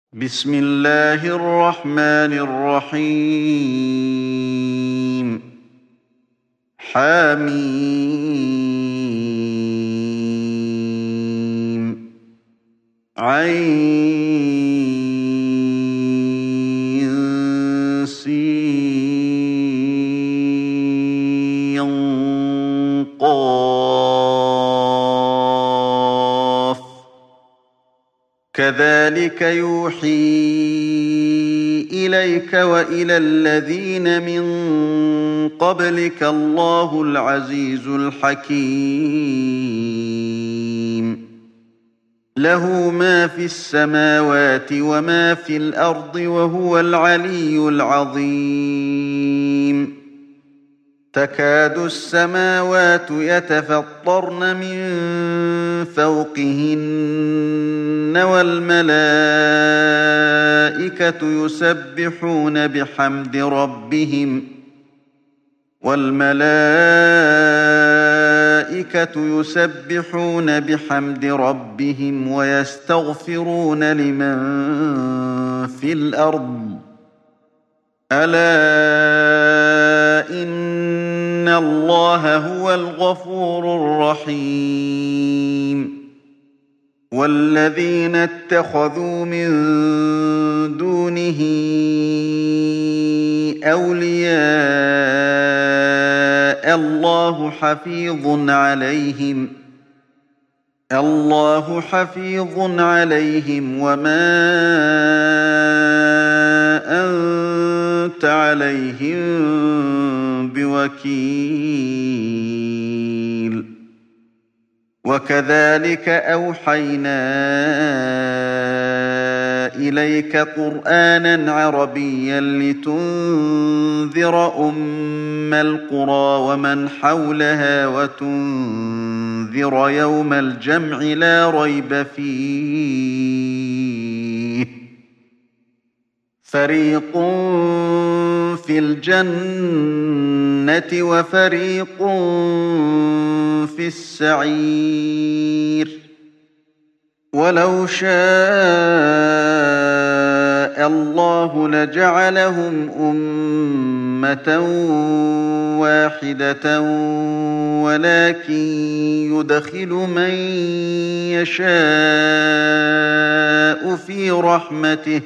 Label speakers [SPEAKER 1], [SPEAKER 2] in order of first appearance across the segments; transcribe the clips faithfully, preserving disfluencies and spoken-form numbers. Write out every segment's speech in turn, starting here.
[SPEAKER 1] بسم الله الرحمن الرحيم حم عين سين قاف كذلك يوحي إليك وإلى الذين من قبلك الله العزيز الحكيم له ما في السماوات وما في الأرض وهو العلي العظيم تكاد السماوات يتفطرن من فوقهن والملائكة يسبحون بحمد ربهم والملائكة يسبحون بحمد ربهم ويستغفرون لمن في الأرض ألا إن الله هو الغفور الرحيم والذين اتخذوا من دونه أولياء الله حفيظ عليهم الله حفيظ عليهم وما أنت عليهم بوكيل وكذلك أوحينا إليك قرآنا عربيا لتنذر أم القرى ومن حولها وتنذر يوم الجمع لا ريب فيه فريق في الجنة وفريق في السعير ولو شاء الله لجعلهم أمة واحدة ولكن يدخل من يشاء في رحمته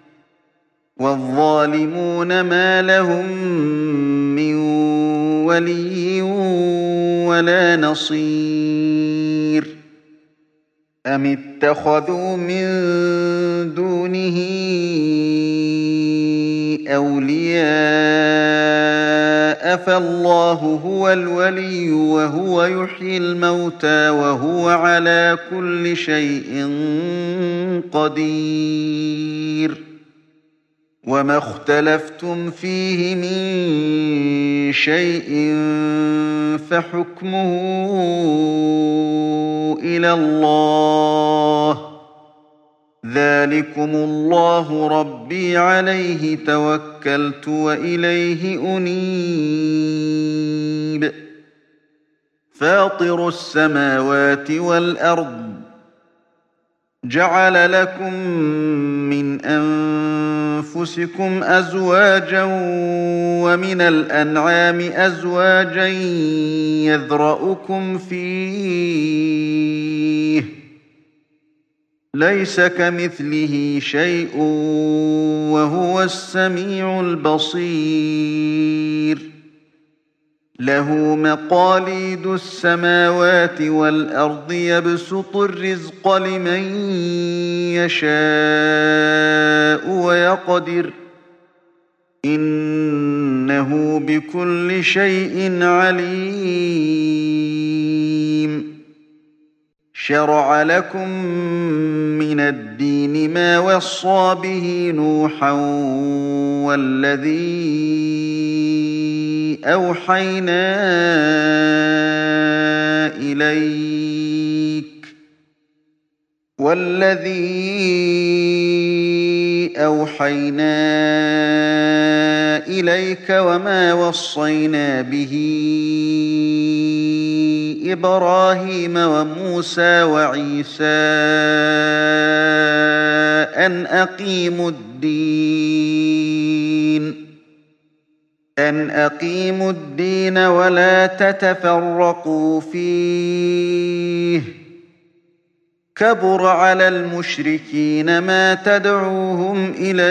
[SPEAKER 1] والظالمون ما لهم من ولي ولا نصير أم اتخذوا من دونه أولياء فالله هو الولي وهو يحيي الموتى وهو على كل شيء قدير وما اختلفتم فيه من شيء فحكمه إلى الله ذلكم الله ربي عليه توكلت وإليه أنيب فاطر السماوات والأرض جعل لكم من أنفسكم أزواجا ومن الأنعام أزواجا يذرأكم فيه ليس كمثله شيء وهو السميع البصير له مقاليد السماوات والأرض يبسط الرزق لمن يشاء ويقدر إنه بكل شيء عليم شرع لكم من الدين ما وصى به نوحا والذي أوحينا إليك والذي أوحينا إليك وما وصينا به إبراهيم وموسى وعيسى أن أقيموا الدين أن أقيموا الدين ولا تتفرقوا فيه كبر على المشركين ما تدعوهم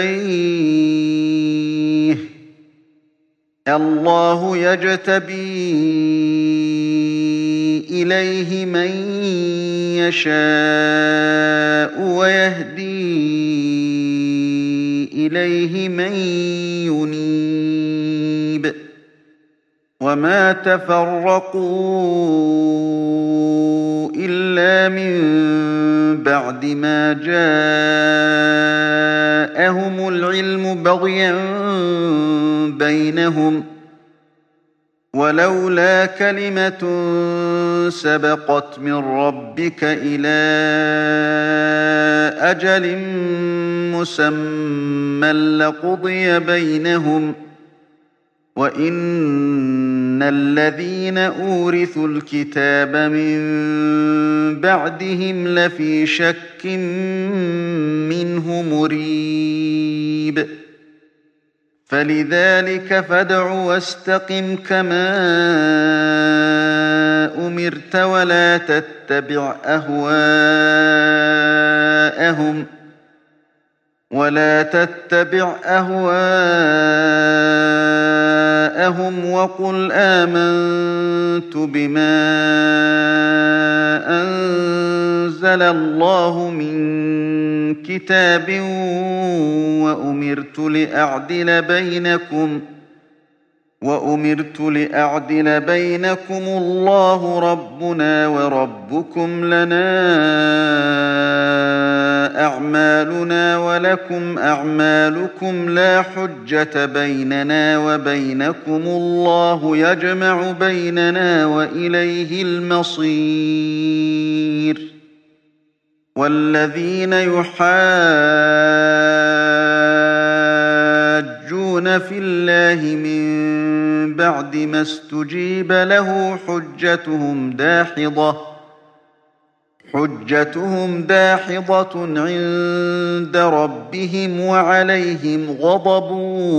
[SPEAKER 1] إليه الله يجتبي إليه من يشاء ويهدي إليه من ينيب وما تفرقوا إلا من بعد ما جاءهم العلم بغيا بينهم ولولا كلمة سبقت من ربك إلى أجل مسمى لقضي بينهم وإن الذين أورثوا الكتاب من بعدهم لفي شك منه مريب فلذلك فادع واستقم كما أمرت ولا تتبع أهواءهم ولا تتبع أهواءهم وقل آمنت بما أنزل الله من كتاب وأمرت لأعدل بينكم وأمرت لأعدل بينكم الله ربنا وربكم لنا أعمالنا ولكم أعمالكم لا حجة بيننا وبينكم الله يجمع بيننا وإليه المصير والذين يحاجون في الله من بعد ما استجيب له حجتهم داحضة حجتهم داحضة عند ربهم وعليهم غضب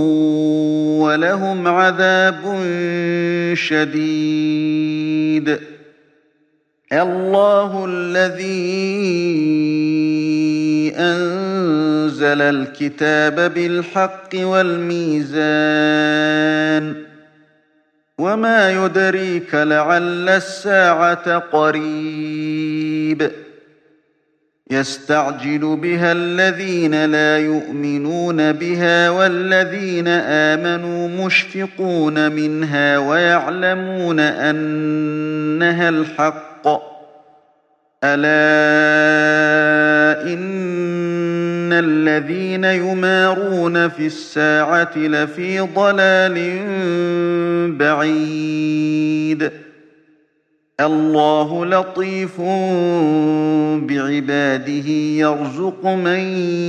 [SPEAKER 1] ولهم عذاب شديد الله الذي أنزل الكتاب بالحق والميزان وما يدريك لعل الساعة قريب يستعجل بها الذين لا يؤمنون بها والذين آمنوا مشفقون منها ويعلمون أنها الحق ألا إن الذين يمارون في الساعة لفي ضلال بعيد الله لطيف بعباده يرزق من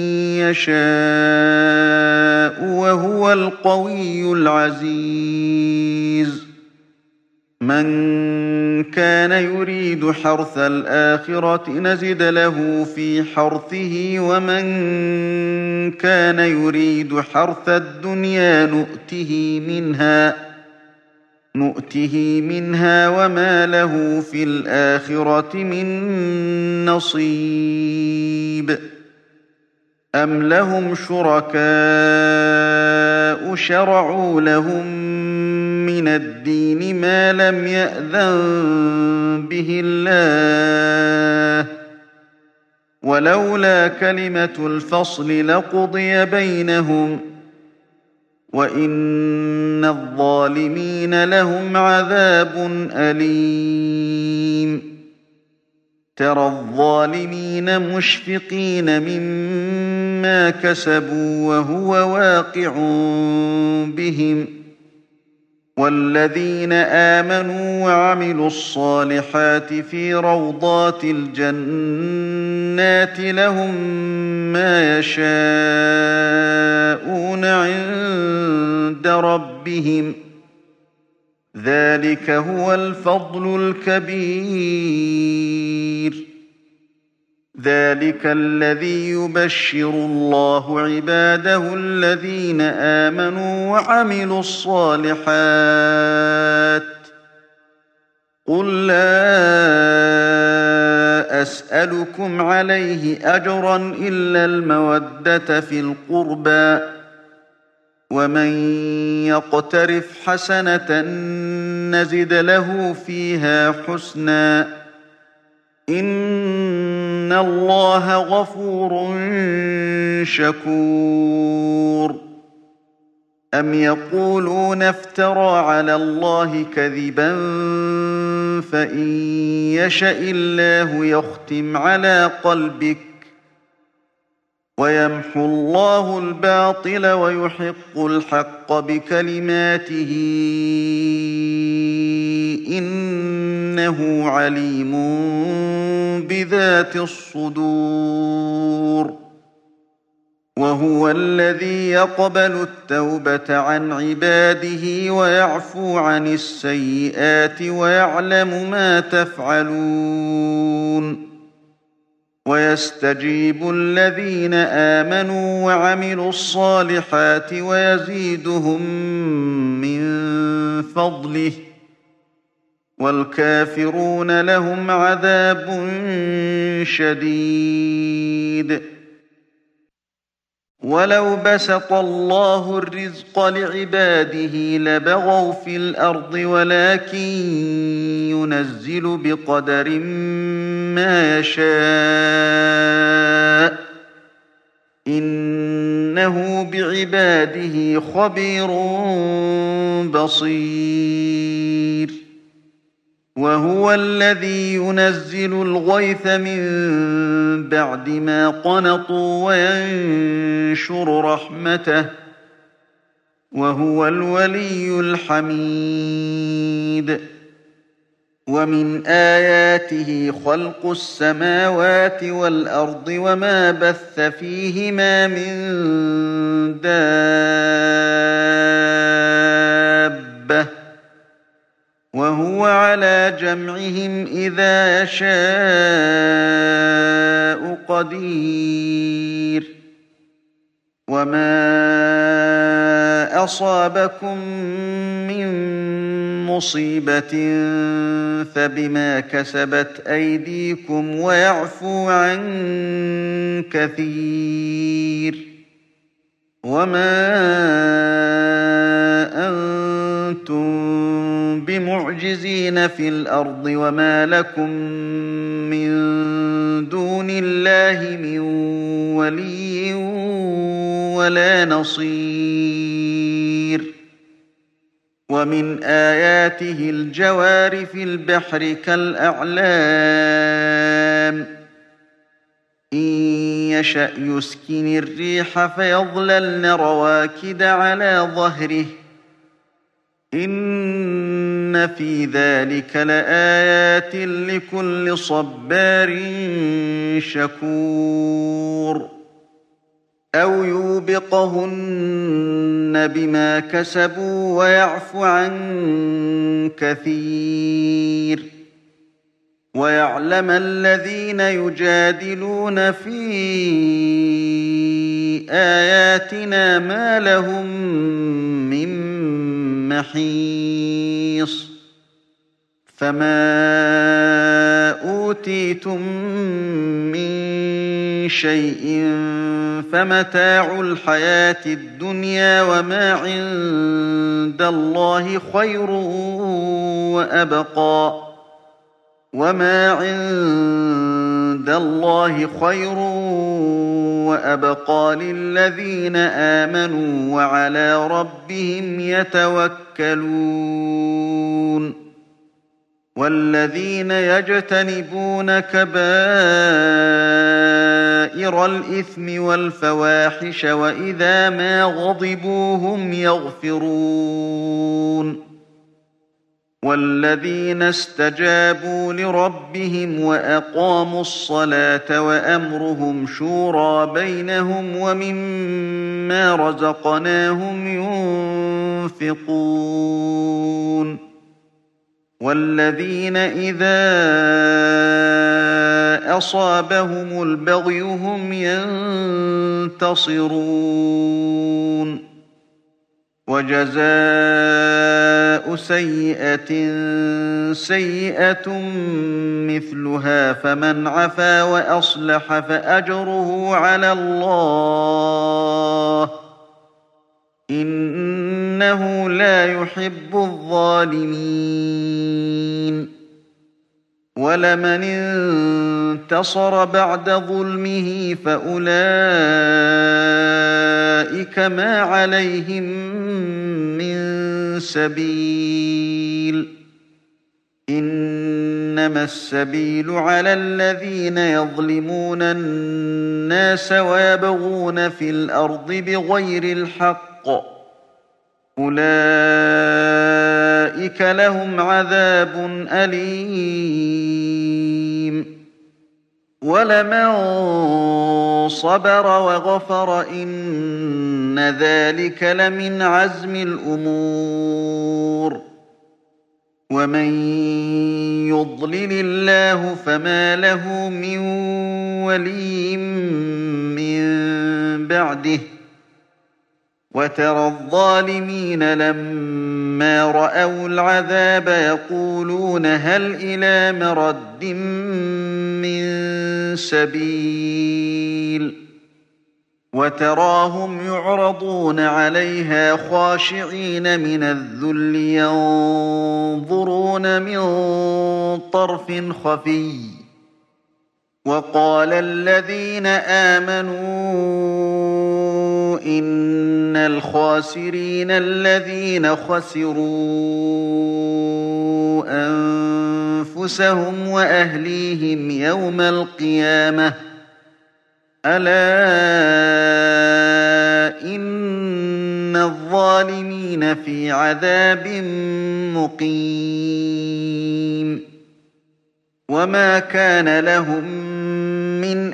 [SPEAKER 1] يشاء وهو القوي العزيز من كان يريد حرث الآخرة نزد له في حرثه ومن كان يريد حرث الدنيا نؤته منها نؤته منها وما له في الآخرة من نصيب أم لهم شركاء شرعوا لهم من الدين ما لم يأذن به الله ولولا كلمة الفصل لقضي بينهم وإن الظالمين لهم عذاب أليم ترى الظالمين مشفقين مما كسبوا وهو واقع بهم والذين آمنوا وعملوا الصالحات في روضات الجنات لهم ما يشاءون عند ربهم ذلك هو الفضل الكبير. ذلك الذي يبشر الله عباده الذين آمنوا وعملوا الصالحات. قل لا أسألكم عليه أجرا إلا المودة في القربى، ومن يقترف حسنة نزد له فيها حسنا، إن الله غفور شكور. أم يقولون افترى على الله كذبا، فإن يشأ الله يختم على قلبك ويمحو الله الباطل ويحق الحق بكلماته، إنه عليم بذات الصدور. وهو الذي يقبل التوبة عن عباده ويعفو عن السيئات ويعلم ما تفعلون. ويستجيب الذين آمنوا وعملوا الصالحات ويزيدهم من فضله، والكافرون لهم عذاب شديد. ولو بسط الله الرزق لعباده لبغوا في الأرض، ولكن ينزل بقدر ما يشاء، إنه بعباده خبير بصير. وهو الذي ينزل الغيث من بعد ما قنطوا وينشر رحمته، وهو الولي الحميد. ومن آياته خلق السماوات والأرض وما بث فيهما من دابة، وهو على جمعهم إذا يشاء قدير. وما أصابكم من مصيبة فبما كسبت أيديكم ويعفو عن كثير. وما أنتم بمعجزين في الأرض، وما لكم من دون الله من ولي ولا نصير. ومن آياته الجوار في البحر كالأعلام، إن يشأ يسكن الريح فيظللن رواكد على ظهره، إن في ذلك لآيات لكل صبار شكور. أو يوبقهن بما كسبوا ويعفو عن كثير. ويعلم الذين يجادلون في آياتنا ما لهم من محيص. فما أوتيتم من شيء فمتاع الحياة الدنيا، وما عند الله خير وأبقى وما عند الله خير وأبقى للذين آمنوا وعلى ربهم يتوكلون. والذين يجتنبون كبائر الإثم والفواحش وإذا ما غضبوا هم يغفرون. والذين استجابوا لربهم وأقاموا الصلاة وأمرهم شورى بينهم ومما رزقناهم ينفقون. والذين إذا أصابهم البغي هم ينتصرون وجزاء سيئة سيئة مثلها فمن عفا وأصلح فأجره على الله إنه لا يحب الظالمين ولمن انتصر بعد ظلمه فأولئك ما عليهم من سبيل إنما السبيل على الذين يظلمون الناس ويبغون في الأرض بغير الحق أولئك لهم عذاب أليم ولمن صبر وغفر إن ذلك لمن عزم الأمور ومن يضلل الله فما له من ولي من بعده وترى الظالمين لما رأوا العذاب يقولون هل إلى مرد من سبيل وتراهم يعرضون عليها خاشعين من الذل ينظرون من طرف خفي وقال الذين آمنوا إن الخاسرين الذين خسروا أنفسهم وأهليهم يوم القيامة ألا إن الظالمين في عذاب مقيم وما كان لهم من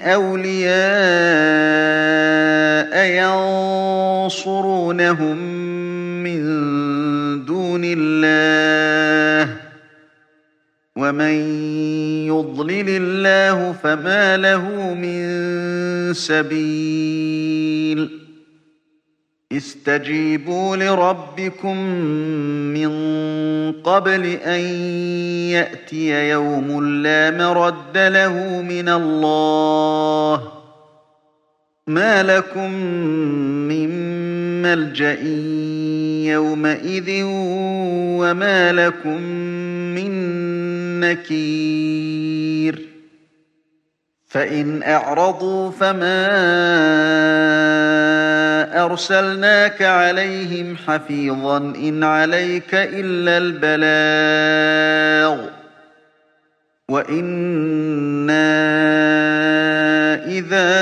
[SPEAKER 1] أولياء ينصرونهم من دون الله ومن يضلل الله فما له من سبيل استجيبوا لربكم من قبل أن يأتي يوم لا مرد له من الله ما لكم من ملجأ يومئذ وما لكم من نكير فإن أعرضوا فما أرسلناك عليهم حفيظا إن عليك إلا البلاغ وإنا إذا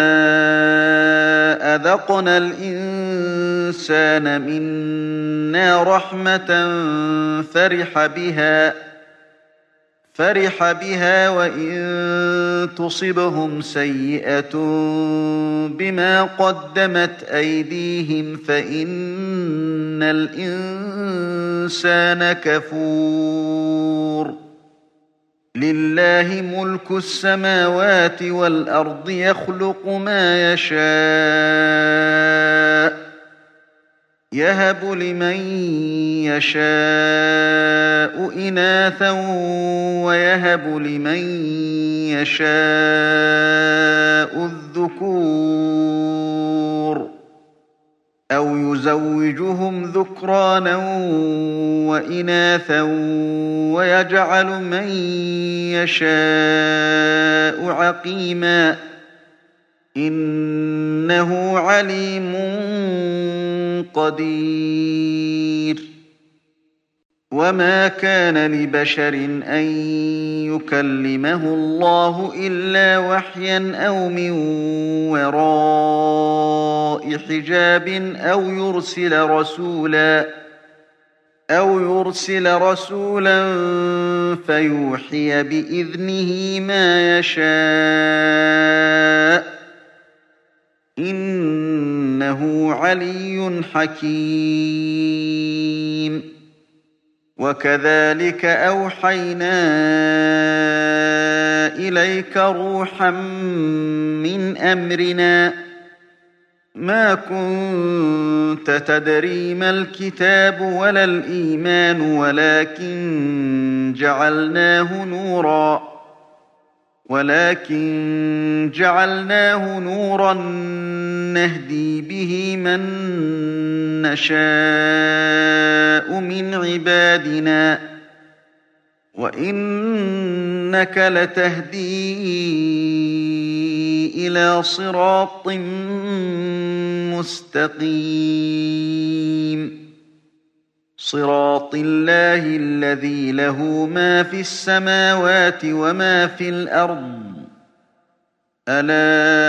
[SPEAKER 1] أذقنا الإنسان منا رحمة فرح بها فرح بها وإن تصبهم سيئة بما قدمت أيديهم فإن الإنسان كفور لله ملك السماوات والأرض يخلق ما يشاء يهب لمن يشاء إناثا ويهب لمن يشاء الذكور أو يزوجهم ذكرانا وإناثا ويجعل من يشاء عقيما إنه عليم قدير وما كان لبشر أن يكلمه الله إلا وحيا أو من وراء حجاب أو يرسل رسولا أو يرسل رسولا فيوحي بإذنه ما يشاء إنه علي حكيم وكذلك أوحينا إليك روحا من أمرنا ما كنت تدري ما الكتاب ولا الإيمان ولكن جعلناه نورا ولكن جعلناه نورا نهدي به من نشاء من عبادنا وإنك لتهدي إلى صراط مستقيم صراط الله الذي له ما في السماوات وما في الأرض ألا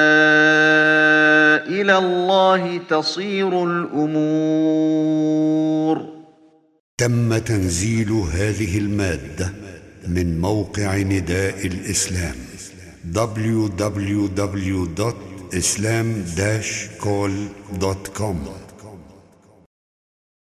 [SPEAKER 1] إلى الله تصير الأمور.
[SPEAKER 2] تم تنزيل هذه المادة من موقع نداء الإسلام دبليو دبليو دبليو دوت إسلام داش كول دوت كوم.